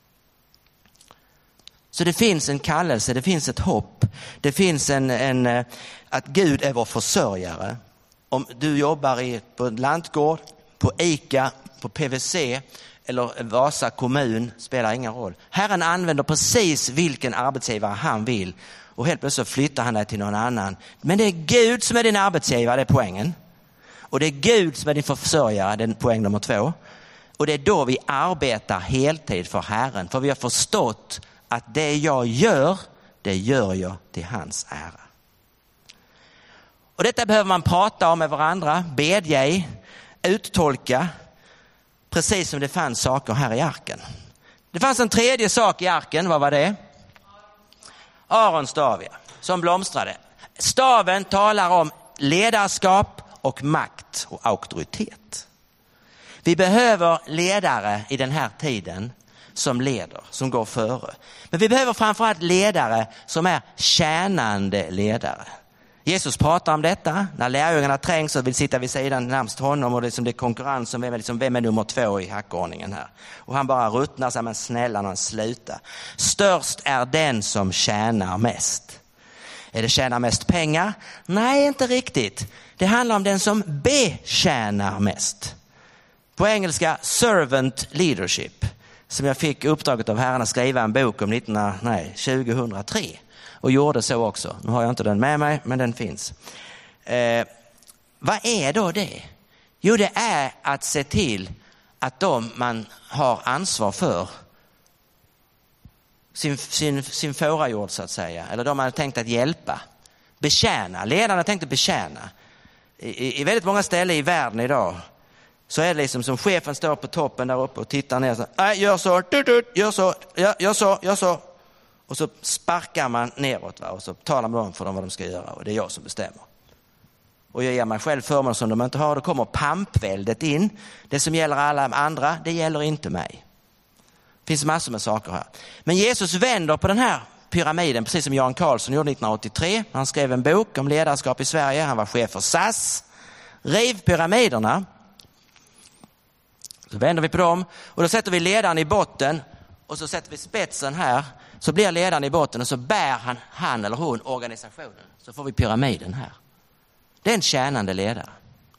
Så det finns en kallelse, det finns ett hopp. Det finns att Gud är vår försörjare. Om du jobbar på en lantgård, på ICA, på PVC eller Vasa kommun, spelar ingen roll. Herren använder precis vilken arbetsgivare han vill. Och helt plötsligt flyttar han dig till någon annan. Men det är Gud som är din arbetsgivare, det är poängen. Och det är Gud som är din försörjare, det är poäng nummer 2. Och det är då vi arbetar heltid för Herren. För vi har förstått att det jag gör, det gör jag till hans ära. Och detta behöver man prata om med varandra, bedja i, uttolka. Precis som det fanns saker här i arken. Det fanns en tredje sak i arken, vad var det? Arons stav, som blomstrade. Staven talar om ledarskap och makt och auktoritet. Vi behöver ledare i den här tiden som leder, som går före. Men vi behöver framförallt ledare som är tjänande ledare. Jesus pratar om detta när lärjungarna trängs och vill sitta vid sidan närmast honom och det är konkurrens om vem är nummer 2 i hackordningen här. Och han bara ruttnar sig, men snälla någon sluta. Störst är den som tjänar mest. Är det tjänar mest pengar? Nej, inte riktigt. Det handlar om den som betjänar mest. På engelska servant leadership. Som jag fick uppdraget av Herren att skriva en bok om 2003. Och gjorde så också. Nu har jag inte den med mig, men den finns. Vad är då det? Jo, det är att se till att de man har ansvar för sin fårajord så att säga. Eller de man har tänkt att hjälpa. Betjäna. Ledarna tänkte betjäna. I väldigt många ställen i världen idag så är det liksom som chefen står på toppen där uppe och tittar ner så här, gör så, gör så. Och så sparkar man neråt, va? Och så talar man om för dem vad de ska göra och det är jag som bestämmer. Och jag ger mig själv förmån som de inte har, då kommer pampväldet in. Det som gäller alla andra, det gäller inte mig. Det finns massor med saker här. Men Jesus vänder på den här pyramiden, precis som Jan Karlsson gjorde 1983. Han skrev en bok om ledarskap i Sverige. Han var chef för SAS. Riv pyramiderna. Så vänder vi på dem och då sätter vi ledaren i botten och så sätter vi spetsen här. Så blir ledaren i botten och så bär han eller hon organisationen. Så får vi pyramiden här. Det är en tjänande ledare.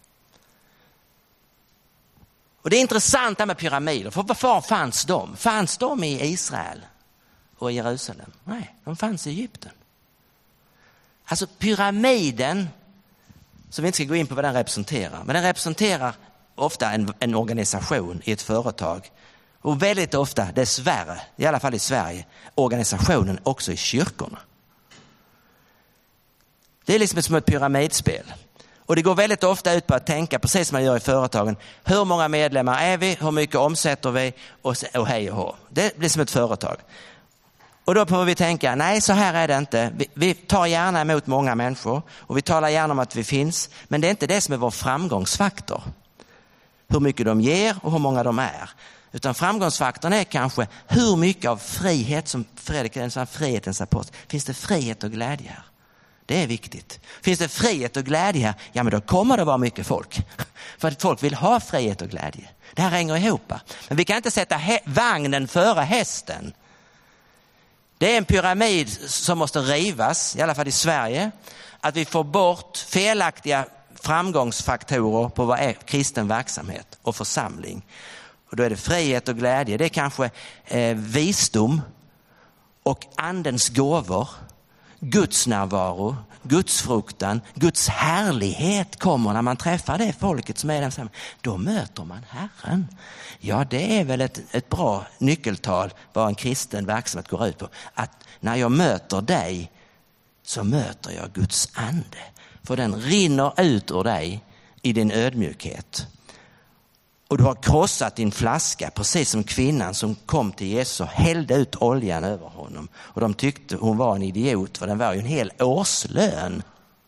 Och det är intressant med pyramider. För var fanns de? Fanns de i Israel och i Jerusalem? Nej, de fanns i Egypten. Alltså pyramiden, som vi inte ska gå in på vad den representerar. Men den representerar ofta en organisation i ett företag. Och väldigt ofta, dessvärre, i alla fall i Sverige, organisationen också i kyrkorna. Det är liksom som ett pyramidspel. Och det går väldigt ofta ut på att tänka, precis som man gör i företagen, hur många medlemmar är vi, hur mycket omsätter vi och hej och hå. Det blir som ett företag. Och då får vi tänka, nej så här är det inte. Vi tar gärna emot många människor och vi talar gärna om att vi finns. Men det är inte det som är vår framgångsfaktor. Hur mycket de ger och hur många de är. Utan framgångsfaktorn är kanske hur mycket av frihet som Fredrik är en frihetens apostel. Finns det frihet och glädje här? Det är viktigt. Finns det frihet och glädje här? Ja, men då kommer det vara mycket folk. För att folk vill ha frihet och glädje. Det här hänger ihop. Men vi kan inte sätta vagnen före hästen. Det är en pyramid som måste rivas, i alla fall i Sverige. Att vi får bort felaktiga framgångsfaktorer på vad är kristen verksamhet och församling. Och då är det frihet och glädje. Det är kanske visdom och andens gåvor. Guds närvaro, Guds fruktan, Guds härlighet kommer när man träffar det folket som är där samman. Då möter man Herren. Ja, det är väl ett bra nyckeltal vad en kristen verksamhet går ut på. Att när jag möter dig så möter jag Guds ande. För den rinner ut ur dig i din ödmjukhet. Och du har krossat din flaska, precis som kvinnan som kom till Jesus och hällde ut oljan över honom. Och de tyckte hon var en idiot, för den var ju en hel årslön.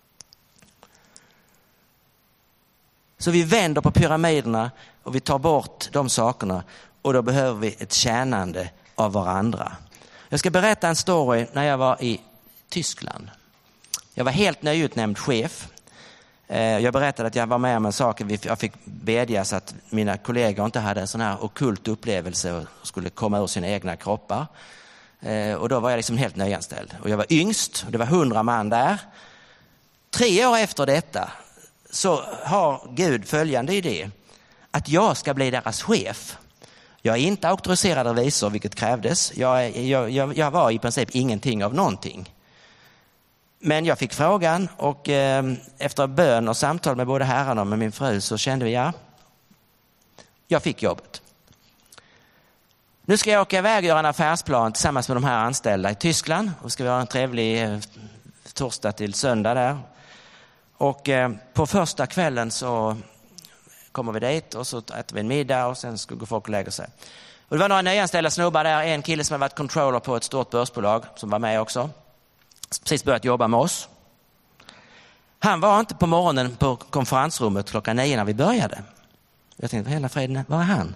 Så vi vänder på pyramiderna och vi tar bort de sakerna. Och då behöver vi ett tjänande av varandra. Jag ska berätta en story när jag var i Tyskland. Jag var helt nyutnämnd chef. Jag berättade att jag var med om en sak. Jag fick bedja så att mina kollegor inte hade en sån här ockult upplevelse och skulle komma ur sina egna kroppar. Och då var jag liksom helt nyanställd. Och jag var yngst och det var 100 man där. 3 år efter detta så har Gud följande idé. Att jag ska bli deras chef. Jag är inte auktoriserad revisor, vilket krävdes. Jag var i princip ingenting av någonting. Men jag fick frågan och efter bön och samtal med både herrarna och med min fru så kände vi, jag fick jobbet. Nu ska jag åka iväg och göra en affärsplan tillsammans med de här anställda i Tyskland. Och ska vi ha en trevlig torsdag till söndag där. Och på första kvällen så kommer vi dit och så äter vi en middag och sen ska gå folk och lägga sig. Och det var några nyanställda snubbar där. En kille som har varit controller på ett stort börsbolag som var med också. Precis börjat jobba med oss. Han var inte på morgonen på konferensrummet 9:00 när vi började. Jag tänkte, hela friden, var är han?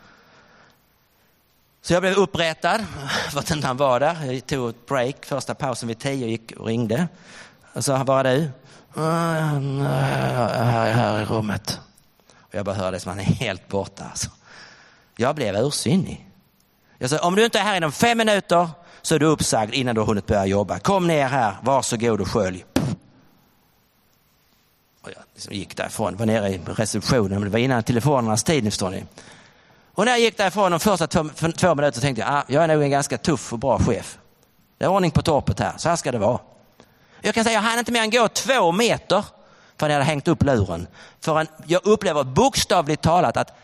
Så jag blev upprättad för att inte han var där. Jag tog ett break, första pausen vid 10 gick och ringde. Och så var du? Här i rummet. Och jag bara hörde som han är helt borta. Alltså. Jag blev ursinnig. Jag sa, om du inte är här inom 5 minuter så är du uppsagd innan du har hunnit börja jobba. Kom ner här, varsågod och skölj. Och jag liksom gick därifrån, var nere i receptionen, men det var innan telefonernas tid, förstår ni. Och när jag gick därifrån de första 2 minuter tänkte jag är nog en ganska tuff och bra chef. Det är ordning på torpet här, så här ska det vara. Jag kan säga, jag hann inte mer än gå 2 meter för jag hade hängt upp luren. För jag upplever bokstavligt talat att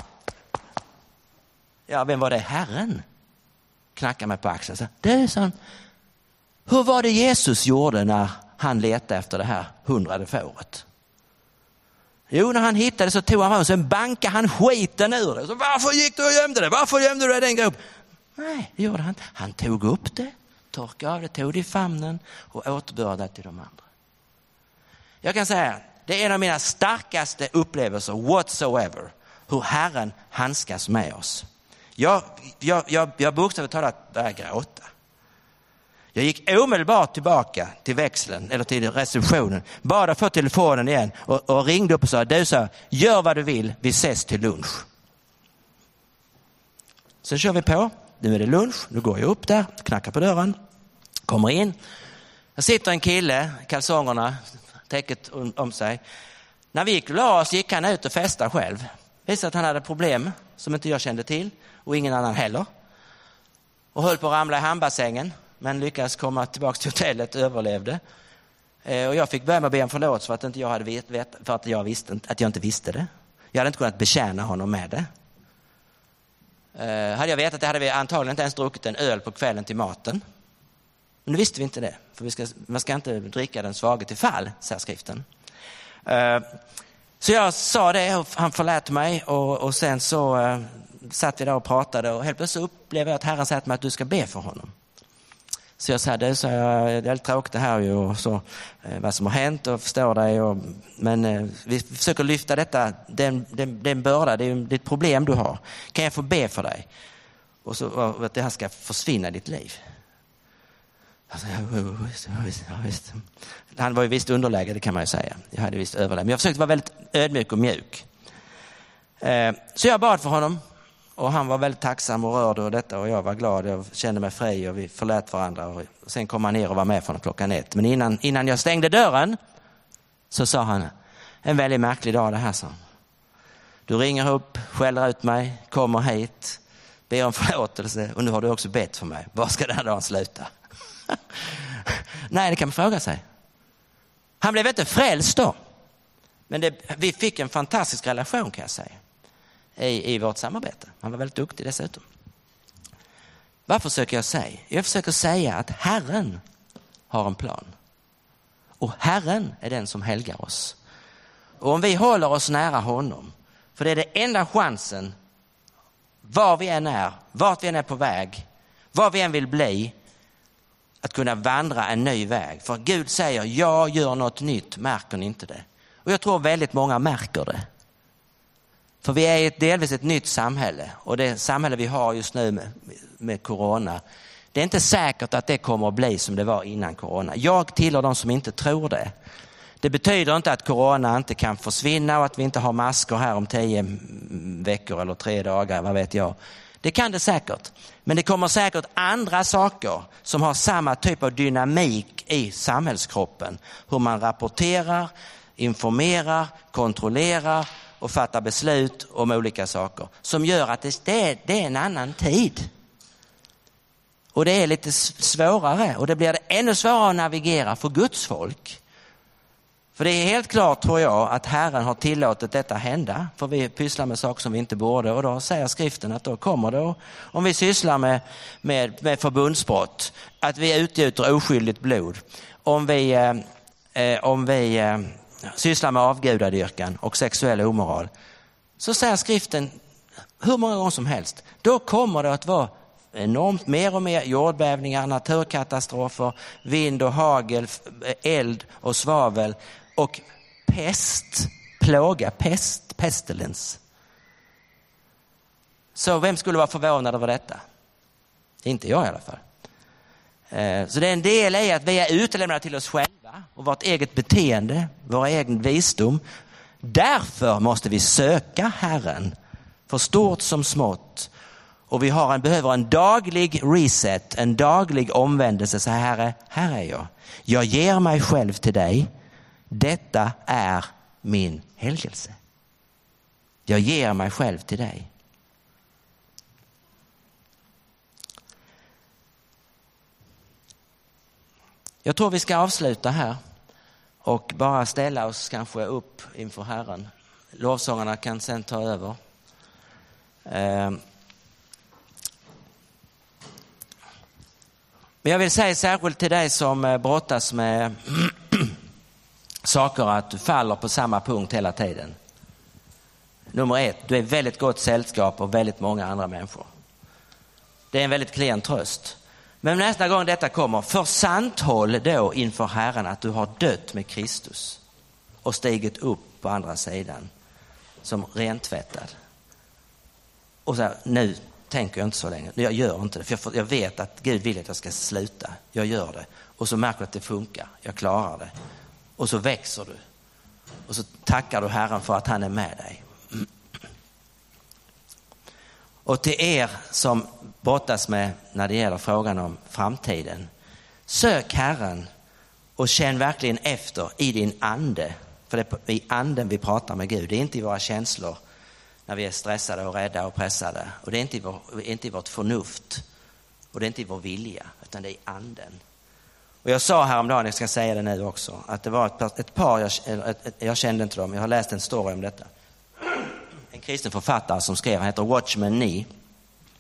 vem var det? Herren knackar mig på axeln. Så, det, sa han, hur var det Jesus gjorde när han letade efter det här 100:e fåret? Jo, när han hittade så tog han fram och sen bankade han skiten ur det. Så, varför gick du och gömde det? Varför gömde du det i den grupp? Nej, det gjorde han. Han tog upp det, torkade av det, tog det i famnen och återbördade till de andra. Jag kan säga, det är en av mina starkaste upplevelser whatsoever. Hur Herren handskas med oss. Jag bokstavligt talat började gråta. Jag gick omedelbart tillbaka till växeln eller till receptionen. Bara för telefonen igen och ringde upp och sa, du sa, gör vad du vill, vi ses till lunch. Sen kör vi på, nu är det lunch, nu går jag upp där, knackar på dörren, kommer in. Jag sitter en kille, kalsongerna, täcket om sig. När vi gick och la oss gick han ut och festade själv. Visade att han hade problem som inte jag kände till och ingen annan heller. Och höll på att ramla i handbassängen men lyckades komma tillbaka till hotellet och överlevde. Och jag fick börja med att be om förlåt för att inte jag hade för att jag visste att jag inte visste det. Jag hade inte kunnat betjäna honom med det. Hade jag vetat det hade vi antagligen inte ens druckit en öl på kvällen till maten. Men nu visste vi inte det. För man ska inte dricka den svage till fall, säger skriften. Så jag sa det och han förlät mig. Och sen så satt vi där och pratade. Och helt plötsligt upplevde jag att Herren sa till mig att du ska be för honom. Så jag sa det, så jag, det är lite tråkigt det här ju, och så, vad som har hänt och förstår dig. Men vi försöker lyfta detta, den börda, det är ett problem du har. Kan jag få be för dig? Och så att det här ska försvinna i ditt liv. Alltså, ja, visst. Han var ju visst underläge, det kan man ju säga. Jag hade visst överläge. Men jag försökte vara väldigt ödmjuk och mjuk. Så jag bad för honom. Och han var väldigt tacksam och rörd och detta, och jag var glad. Jag kände mig fri och vi förlät varandra. Och sen kom han ner och var med från 1:00. Men innan jag stängde dörren så sa han: en väldigt märklig dag det här, sa han. Du ringer upp, skäller ut mig, kommer hit, ber om förlåtelse, och nu har du också bett för mig. Var ska den här dagen sluta? Nej, det kan man fråga sig. Han blev inte frälst då. Men vi fick en fantastisk relation, kan jag säga. I vårt samarbete. Han var väldigt duktig dessutom. Vad försöker jag säga? Jag försöker säga att Herren har en plan. Och Herren är den som helgar oss. Och om vi håller oss nära honom, för det är det enda chansen, var vi än är, vart vi än är på väg, vad vi än vill bli, att kunna vandra en ny väg. För Gud säger, jag gör något nytt, märker ni inte det? Och jag tror väldigt många märker det. För vi är delvis ett nytt samhälle, och det samhälle vi har just nu med corona, det är inte säkert att det kommer att bli som det var innan corona. Jag tillhör de som inte tror det. Det betyder inte att corona inte kan försvinna och att vi inte har masker här om 10 veckor eller 3 dagar, vad vet jag. Det kan det säkert. Men det kommer säkert andra saker som har samma typ av dynamik i samhällskroppen. Hur man rapporterar, informerar, kontrollerar och fattar beslut om olika saker. Som gör att det är en annan tid. Och det är lite svårare. Och det blir det ännu svårare att navigera för Guds folk. För det är helt klart, tror jag, att Herren har tillåtit detta hända. För vi pysslar med saker som vi inte borde. Och då säger skriften att då kommer det, om vi sysslar med förbundsbrott, att vi utgjuter oskyldigt blod. Om vi sysslar med avgudadyrkan och sexuell omoral, så säger skriften hur många gånger som helst, då kommer det att vara enormt mer och mer jordbävningar, naturkatastrofer, vind och hagel, eld och svavel och pestilens. Så vem skulle vara förvånad över detta? Inte jag i alla fall. Så det är en del i att vi är utelämnade till oss själva och vårt eget beteende, vår egen visdom. Därför måste vi söka Herren för stort som smått. Och vi behöver en daglig reset, en daglig omvändelse. Så här är jag. Jag ger mig själv till dig. Detta är min helgelse. Jag ger mig själv till dig. Jag tror vi ska avsluta här och bara ställa oss kanske upp inför Herren. Lovsångarna kan sen ta över. Men jag vill säga särskilt till dig som brottas med saker att du faller på samma punkt hela tiden. Nummer 1, du är väldigt gott sällskap och väldigt många andra människor. Det är en väldigt klen tröst. Men nästa gång detta kommer, försanthåll då inför Herren att du har dött med Kristus och stigit upp på andra sidan som rentvättad. Och så här, nu tänker jag inte så länge. Jag gör inte det, för jag vet att Gud vill att jag ska sluta. Jag gör det. Och så märker du att det funkar. Jag klarar det. Och så växer du. Och så tackar du Herren för att han är med dig. Och till er som brottas med när det gäller frågan om framtiden, sök Herren och känn verkligen efter i din ande. För det är i anden vi pratar med Gud. Det är inte i våra känslor när vi är stressade och rädda och pressade. Och det är inte i vårt förnuft. Och det är inte i vår vilja, utan det är i anden. Och jag sa häromdagen, jag ska säga det nu också, att det var ett par, jag kände inte dem, jag har läst en story om detta. En kristen författare som skrev, han heter Watchman Nee.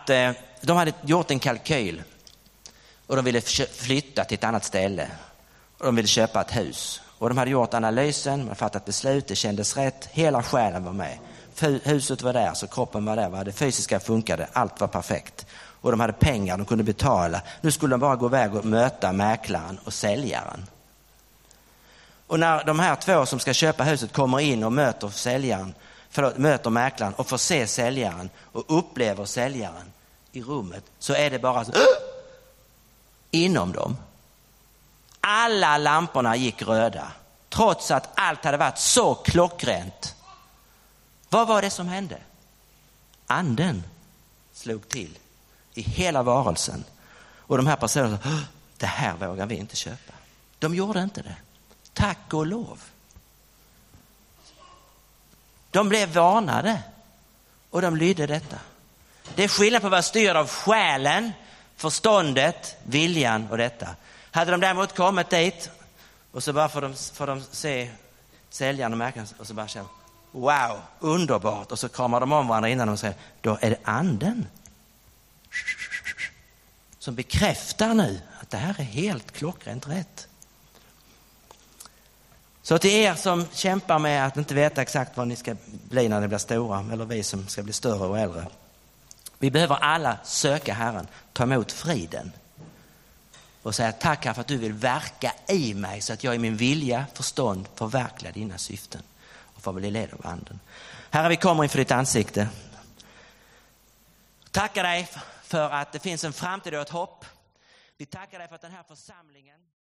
att de hade gjort en kalkyl och de ville flytta till ett annat ställe. Och de ville köpa ett hus. Och de hade gjort analysen, man fattat beslut, det kändes rätt. Hela själen var med. Huset var där, så kroppen var där. Det fysiska funkade, allt var perfekt. Och de hade pengar, de kunde betala. Nu skulle de bara gå iväg och möta mäklaren och säljaren. Och när de här två som ska köpa huset kommer in och möter mäklaren och får se säljaren och upplever säljaren i rummet, så är det bara så, inom dem. Alla lamporna gick röda, trots att allt hade varit så klockrent. Vad var det som hände? Anden slog till i hela varelsen. Och de här personerna sa, det här vågar vi inte köpa. De gjorde inte det. Tack och lov. De blev varnade och de lydde detta. Det är skillnad på att vara styrd av själen, förståndet, viljan och detta. Hade de däremot kommit dit och så bara får de se säljaren och mäklaren och så bara känner, wow, underbart. Och så kramar de om varandra innan de säger, då är det anden som bekräftar nu att det här är helt klockrent rätt. Så till er som kämpar med att inte veta exakt vad ni ska bli när ni blir stora, eller vi som ska bli större och äldre. Vi behöver alla söka Herren, ta emot friden och säga tack för att du vill verka i mig så att jag i min vilja, förstånd förverkligar dina syften och får bli led av anden. Herre, vi kommer inför ditt ansikte. Tackar dig för att det finns en framtid och ett hopp. Vi tackar dig för att den här församlingen